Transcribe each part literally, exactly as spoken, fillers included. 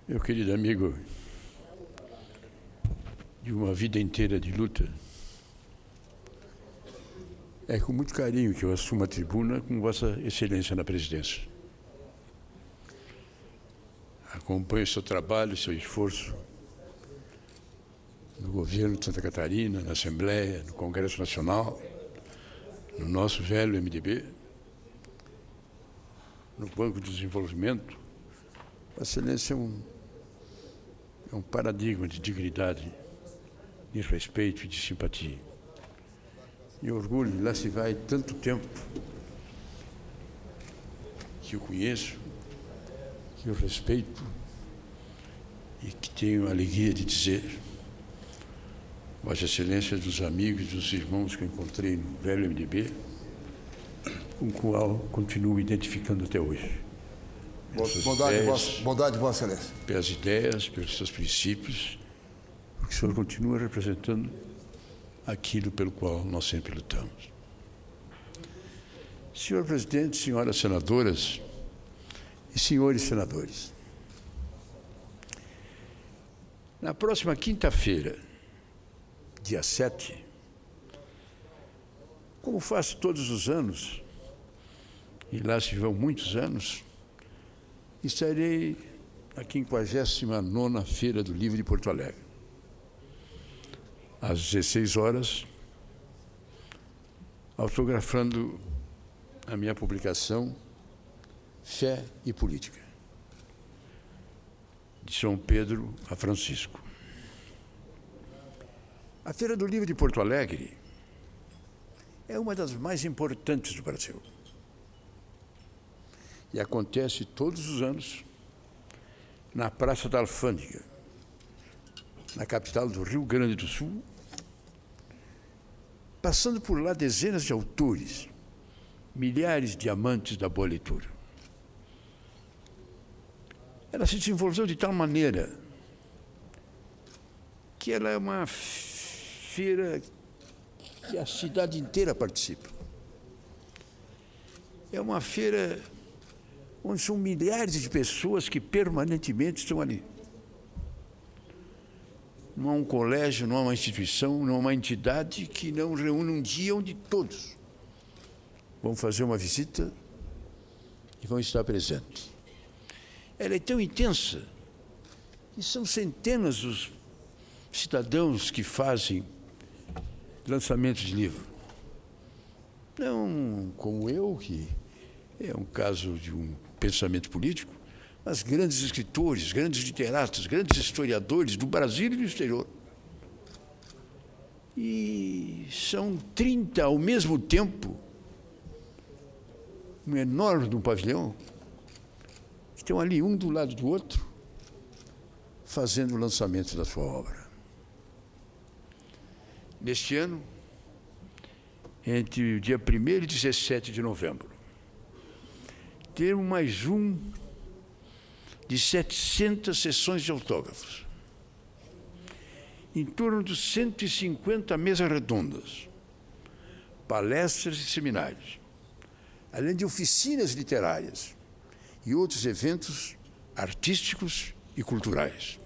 Meu querido amigo, de uma vida inteira de luta, é com muito carinho que eu assumo a tribuna com Vossa Excelência na presidência. Acompanho seu trabalho, seu esforço no governo de Santa Catarina, na Assembleia, no Congresso Nacional, no nosso velho M D B, no Banco de Desenvolvimento. Vossa Excelência é um, é um paradigma de dignidade, de respeito e de simpatia. E orgulho, lá se vai tanto tempo que eu conheço, que eu respeito e que tenho a alegria de dizer, Vossa Excelência, dos amigos, dos irmãos que eu encontrei no velho M D B, com o qual continuo identificando até hoje. Bondade, ideias, vossa, bondade, Vossa Excelência. Pelas ideias, pelos seus princípios, porque o senhor continua representando aquilo pelo qual nós sempre lutamos. Senhor presidente, senhoras senadoras e senhores senadores, na próxima quinta-feira, dia sete, como faço todos os anos, e lá se vão muitos anos, estarei na quinquagésima nona Feira do Livro de Porto Alegre. Às dezesseis horas, autografando a minha publicação Fé e Política, de São Pedro a Francisco. A Feira do Livro de Porto Alegre é uma das mais importantes do Brasil. E acontece todos os anos na Praça da Alfândega, na capital do Rio Grande do Sul, passando por lá dezenas de autores, milhares de amantes da boa leitura. Ela se desenvolveu de tal maneira que ela é uma feira que a cidade inteira participa. É uma feira onde são milhares de pessoas que permanentemente estão ali. Não há um colégio, não há uma instituição, não há uma entidade que não reúne um dia onde todos vão fazer uma visita e vão estar presentes. Ela é tão intensa que são centenas os cidadãos que fazem lançamentos de livro. Não como eu, que é um caso de um pensamento político, mas grandes escritores, grandes literatos, grandes historiadores do Brasil e do exterior. E são trinta ao mesmo tempo, um enorme de um pavilhão, que estão ali um do lado do outro, fazendo o lançamento da sua obra. Neste ano, entre o dia primeiro e dezessete de novembro, temos mais um de setecentas sessões de autógrafos, em torno de cento e cinquenta mesas redondas, palestras e seminários, além de oficinas literárias e outros eventos artísticos e culturais.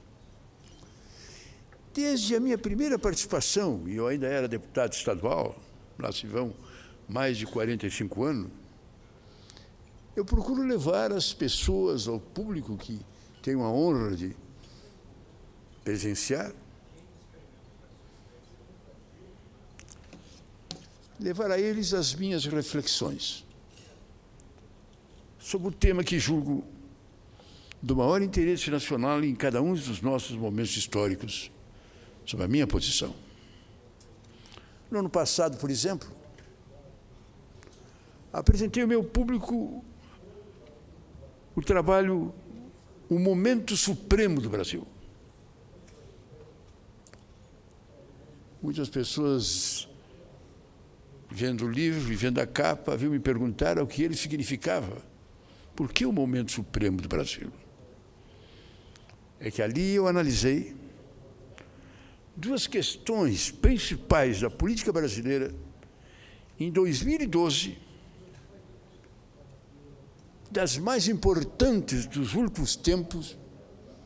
Desde a minha primeira participação, e eu ainda era deputado estadual, lá se vão mais de quarenta e cinco anos, eu procuro levar as pessoas, ao público que tenho a honra de presenciar, levar a eles as minhas reflexões sobre o tema que julgo do maior interesse nacional em cada um dos nossos momentos históricos, sobre a minha posição. No ano passado, por exemplo, apresentei ao meu público o trabalho O Momento Supremo do Brasil. Muitas pessoas, vendo o livro e vendo a capa, haviam me perguntar o que ele significava. Por que o Momento Supremo do Brasil? É que ali eu analisei duas questões principais da política brasileira em dois mil e doze, das mais importantes dos últimos tempos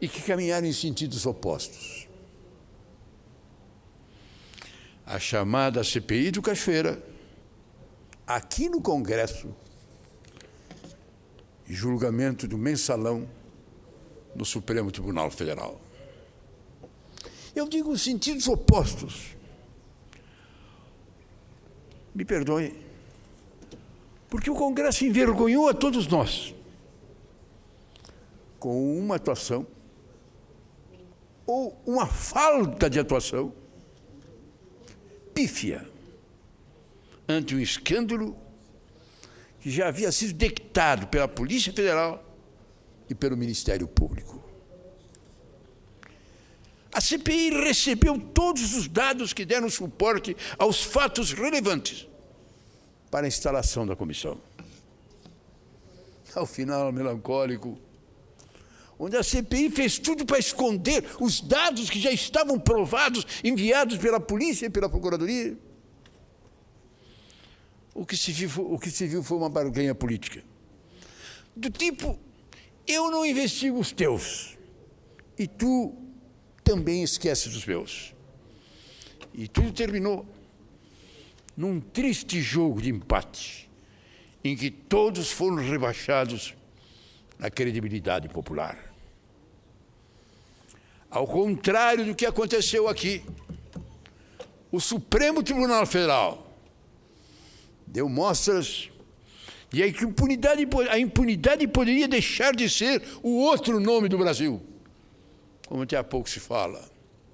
e que caminharam em sentidos opostos. A chamada C P I do Cachoeira, aqui no Congresso, e julgamento do mensalão no Supremo Tribunal Federal. Eu digo sentidos opostos. Me perdoe, porque o Congresso envergonhou a todos nós com uma atuação ou uma falta de atuação pífia ante um escândalo que já havia sido detectado pela Polícia Federal e pelo Ministério Público. A C P I recebeu todos os dados que deram suporte aos fatos relevantes para a instalação da comissão. Ao final, melancólico, onde a C P I fez tudo para esconder os dados que já estavam provados, enviados pela polícia e pela procuradoria, o que se viu, o que se viu foi uma barganha política. Do tipo, eu não investigo os teus, e tu também esqueces os meus. E tudo terminou num triste jogo de empate, em que todos foram rebaixados na credibilidade popular. Ao contrário do que aconteceu aqui, o Supremo Tribunal Federal deu mostras de que a impunidade, a impunidade poderia deixar de ser o outro nome do Brasil, como até há pouco se fala.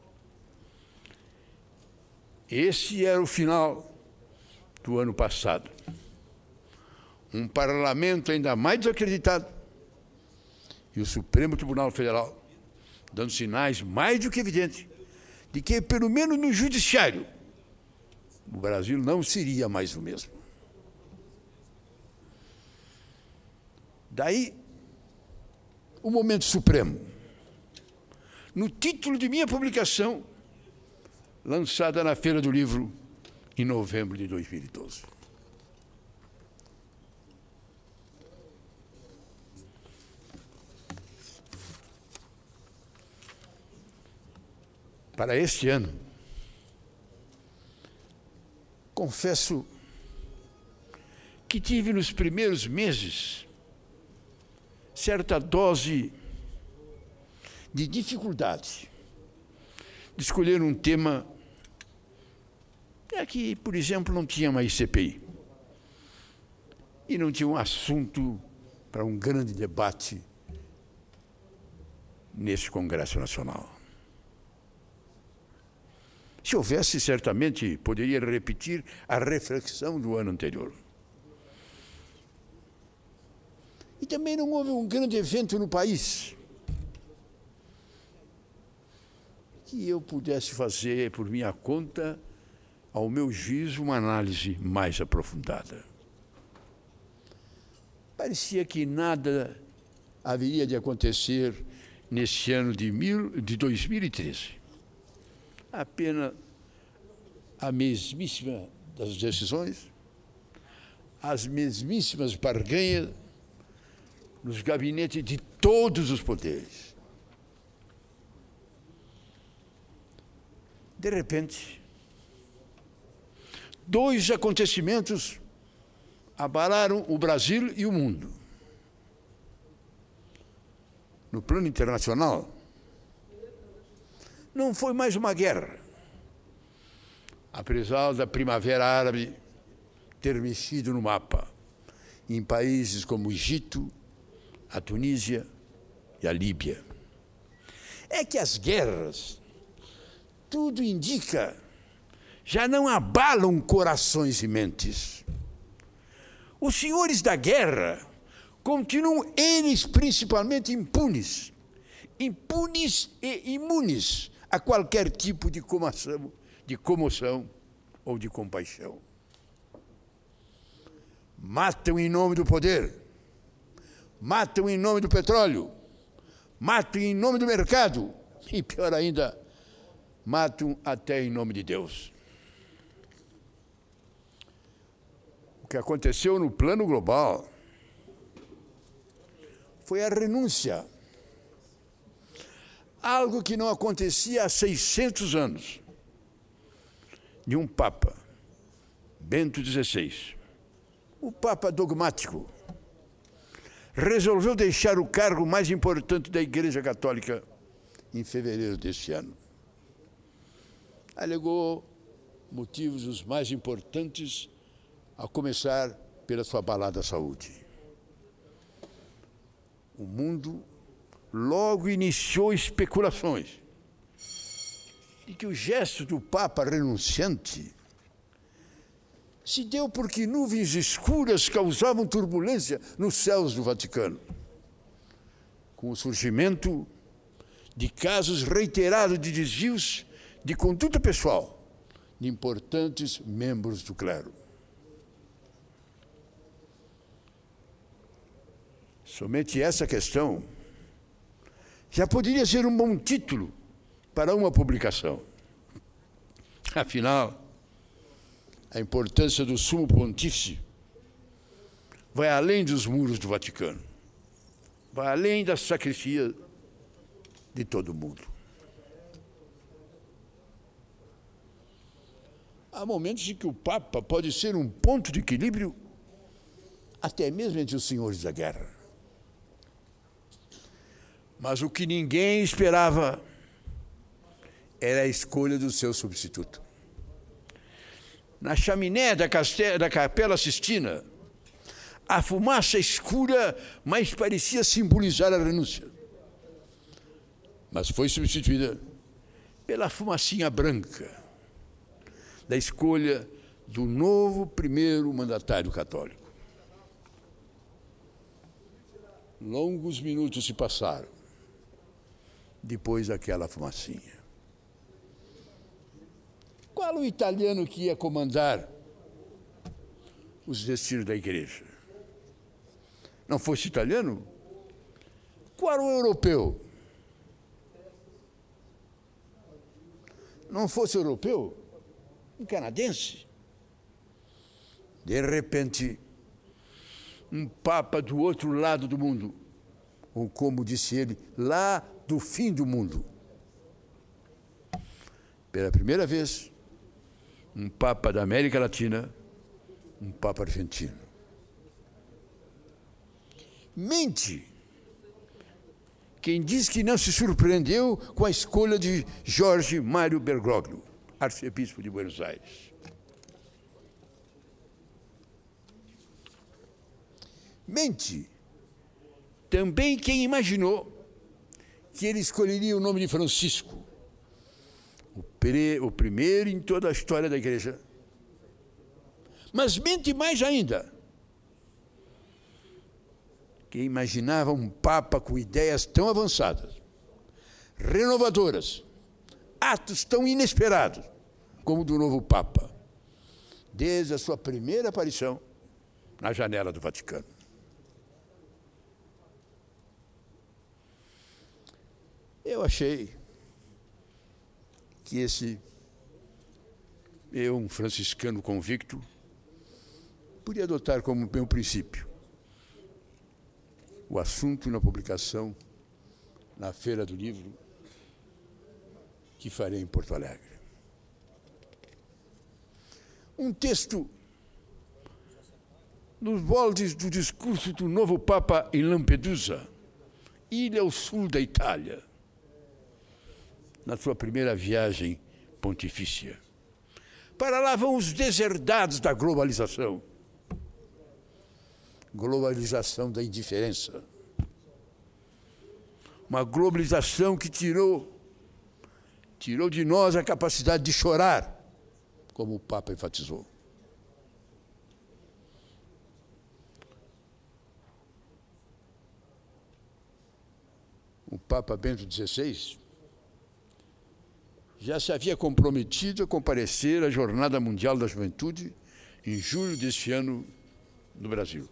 Esse era o final do ano passado. Um parlamento ainda mais desacreditado e o Supremo Tribunal Federal dando sinais mais do que evidentes de que, pelo menos no judiciário, o Brasil não seria mais o mesmo. Daí, o momento supremo. No título de minha publicação, lançada na Feira do Livro em novembro de dois mil e doze. Para este ano, confesso que tive nos primeiros meses certa dose de dificuldade de escolher um tema é que, por exemplo, não tinha mais C P I e não tinha um assunto para um grande debate nesse Congresso Nacional. Se houvesse, certamente poderia repetir a reflexão do ano anterior. E também não houve um grande evento no país que eu pudesse fazer, por minha conta, ao meu juízo, uma análise mais aprofundada. Parecia que nada haveria de acontecer nesse ano de, mil, de dois mil e treze. Apenas a mesmíssima das decisões, as mesmíssimas barganhas nos gabinetes de todos os poderes. De repente, dois acontecimentos abalaram o Brasil e o mundo. No plano internacional, não foi mais uma guerra, apesar da Primavera Árabe ter mexido no mapa, em países como o Egito, a Tunísia e a Líbia. É que as guerras, tudo indica, já não abalam corações e mentes. Os senhores da guerra continuam, eles principalmente, impunes, impunes e imunes a qualquer tipo de comoção, de comoção ou de compaixão. Matam em nome do poder, matam em nome do petróleo, matam em nome do mercado e, pior ainda, matam até em nome de Deus. O que aconteceu no plano global foi a renúncia algo que não acontecia há seiscentos anos, de um Papa, Bento dezesseis, o Papa dogmático, resolveu deixar o cargo mais importante da Igreja Católica em fevereiro deste ano. Alegou motivos os mais importantes, a começar pela sua abalada saúde. O mundo logo iniciou especulações de que o gesto do Papa renunciante se deu porque nuvens escuras causavam turbulência nos céus do Vaticano, com o surgimento de casos reiterados de desvios de conduta pessoal de importantes membros do clero. Somente essa questão já poderia ser um bom título para uma publicação. Afinal, a importância do Sumo Pontífice vai além dos muros do Vaticano, vai além da sacristia de todo mundo. Há momentos em que o Papa pode ser um ponto de equilíbrio até mesmo entre os senhores da guerra. Mas o que ninguém esperava era a escolha do seu substituto. Na chaminé da, Castel, da Capela Sistina, a fumaça escura mais parecia simbolizar a renúncia, mas foi substituída pela fumacinha branca da escolha do novo primeiro mandatário católico. Longos minutos se passaram depois daquela fumacinha. Qual o italiano que ia comandar os destinos da igreja? Não fosse italiano? Qual o europeu? Não fosse europeu? Um canadense? De repente, um papa do outro lado do mundo, ou como disse ele, lá do fim do mundo. Pela primeira vez, um papa da América Latina, um papa argentino. Mente quem diz que não se surpreendeu com a escolha de Jorge Mário Bergoglio, arcebispo de Buenos Aires. Mente também quem imaginou que ele escolheria o nome de Francisco, o, pre, o primeiro em toda a história da igreja. Mas mente mais ainda quem imaginava um papa com ideias tão avançadas, renovadoras, atos tão inesperados como o do novo papa, desde a sua primeira aparição na janela do Vaticano. Eu achei que esse, eu, um franciscano convicto, podia adotar como meu princípio o assunto na publicação na Feira do Livro que farei em Porto Alegre. Um texto nos moldes do discurso do novo Papa em Lampedusa, ilha ao sul da Itália, na sua primeira viagem pontifícia. Para lá vão os deserdados da globalização. Globalização da indiferença. Uma globalização que tirou, tirou de nós a capacidade de chorar, como o Papa enfatizou. O Papa Bento dezesseis já se havia comprometido a comparecer à Jornada Mundial da Juventude em julho deste ano no Brasil.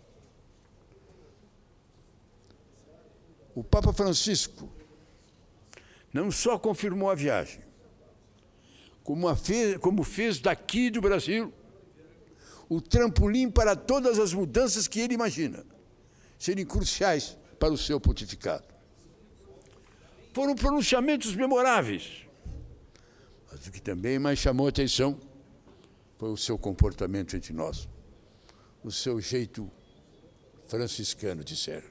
O Papa Francisco não só confirmou a viagem, como, a fez, como fez daqui do Brasil o trampolim para todas as mudanças que ele imagina serem cruciais para o seu pontificado. Foram pronunciamentos memoráveis. Mas o que também mais chamou a atenção foi o seu comportamento entre nós, o seu jeito franciscano de ser.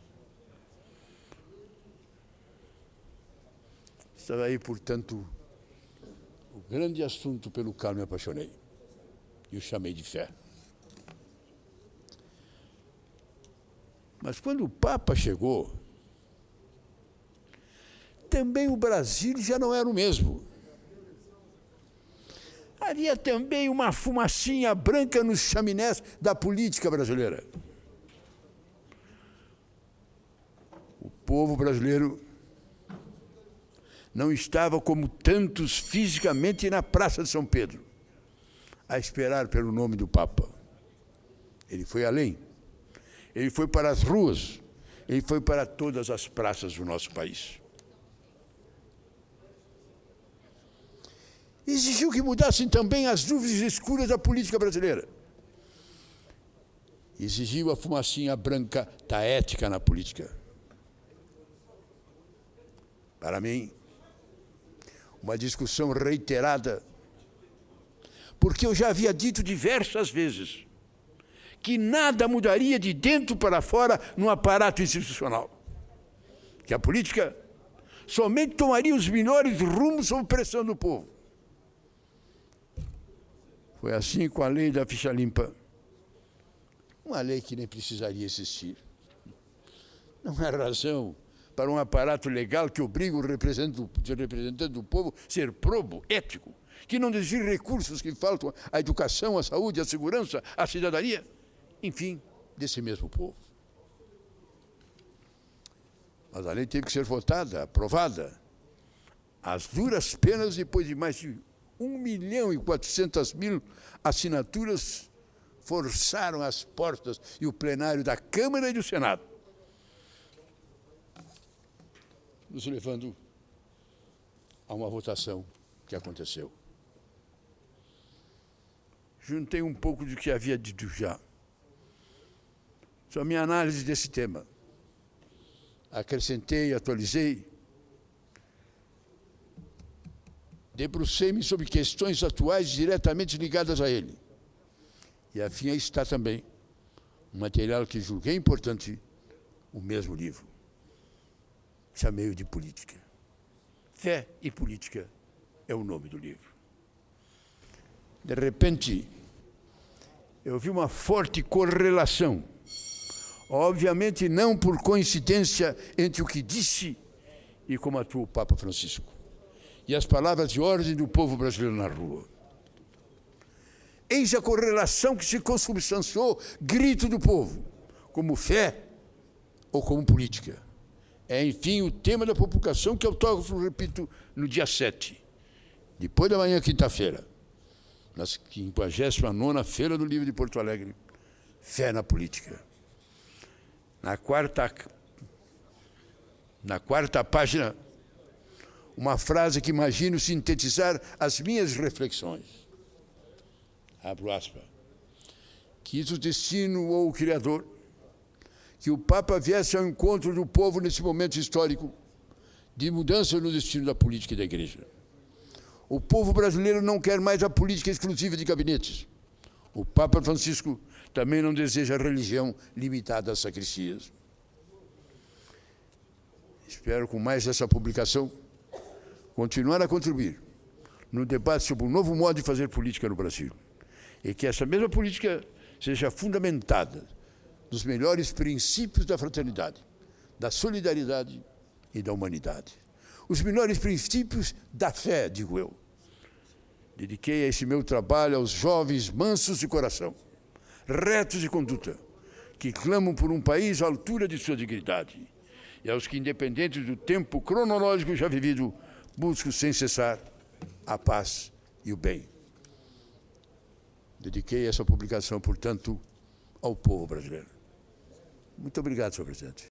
Estava aí, portanto, o grande assunto pelo qual me apaixonei e o chamei de fé. Mas quando o Papa chegou, também o Brasil já não era o mesmo. Havia também uma fumacinha branca nos chaminés da política brasileira. O povo brasileiro não estava como tantos fisicamente na Praça de São Pedro, a esperar pelo nome do Papa. Ele foi além. Ele foi para as ruas, ele foi para todas as praças do nosso país. Exigiu que mudassem também as dúvidas escuras da política brasileira. Exigiu a fumacinha branca da ética na política. Para mim, uma discussão reiterada, porque eu já havia dito diversas vezes que nada mudaria de dentro para fora no aparato institucional, que a política somente tomaria os melhores rumos sob pressão do povo. Foi assim com a lei da ficha limpa, uma lei que nem precisaria existir. Não há razão para um aparato legal que obriga o representante, representante do povo a ser probo, ético, que não desvie recursos que faltam à educação, à saúde, à segurança, à cidadania, enfim, desse mesmo povo. Mas a lei teve que ser votada, aprovada, às duras penas, depois de mais de um milhão e quatrocentas mil assinaturas forçaram as portas e o plenário da Câmara e do Senado, nos levando a uma votação que aconteceu. Juntei um pouco do que havia dito já. Só a minha análise desse tema. Acrescentei, atualizei. Debrucei-me sobre questões atuais diretamente ligadas a ele. E afim está também um material que julguei importante, o mesmo livro. Chamei-o de política. Fé e política é o nome do livro. De repente, eu vi uma forte correlação, obviamente não por coincidência, entre o que disse e como atuou o Papa Francisco, e as palavras de ordem do povo brasileiro na rua. Eis a correlação que se consubstanciou, grito do povo, como fé ou como política. É, enfim, o tema da publicação que eu autógrafo, repito, no dia sete, depois da manhã, quinta-feira, na quinquagésima nona Feira do Livro de Porto Alegre, Fé na Política. Na quarta, na quarta página, uma frase que imagino sintetizar as minhas reflexões. Abro aspas. Quis o destino ou o Criador que o Papa viesse ao encontro do povo nesse momento histórico de mudança no destino da política e da Igreja. O povo brasileiro não quer mais a política exclusiva de gabinetes. O Papa Francisco também não deseja a religião limitada às sacristias. Espero, com mais essa publicação, continuar a contribuir no debate sobre um novo modo de fazer política no Brasil. E que essa mesma política seja fundamentada nos melhores princípios da fraternidade, da solidariedade e da humanidade. Os melhores princípios da fé, digo eu. Dediquei esse meu trabalho aos jovens mansos de coração, retos de conduta, que clamam por um país à altura de sua dignidade, e aos que, independente do tempo cronológico já vivido, buscam sem cessar a paz e o bem. Dediquei essa publicação, portanto, ao povo brasileiro. Muito obrigado, senhor presidente.